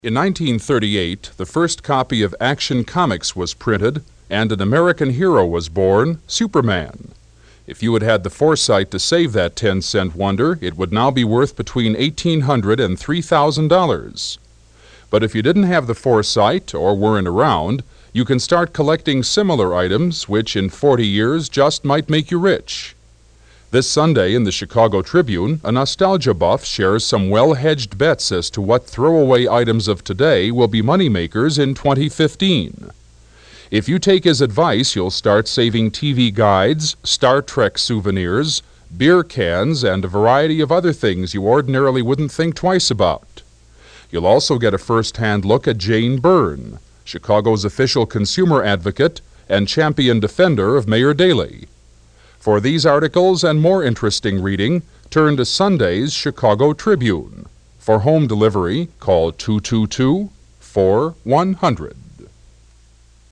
In 1938, the first copy of Action Comics was printed, and an American hero was born, Superman. If you had had the foresight to save that 10-cent wonder, it would now be worth between $1,800 and $3,000. But if you didn't have the foresight or weren't around, you can start collecting similar items which in 40 years just might make you rich. This Sunday in the Chicago Tribune, a nostalgia buff shares some well-hedged bets as to what throwaway items of today will be moneymakers in 2015. If you take his advice, you'll start saving TV guides, Star Trek souvenirs, beer cans, and a variety of other things you ordinarily wouldn't think twice about. You'll also get a first-hand look at Jane Byrne, Chicago's official consumer advocate and champion defender of Mayor Daley. For these articles and more interesting reading, turn to Sunday's Chicago Tribune. For home delivery, call 222-4100.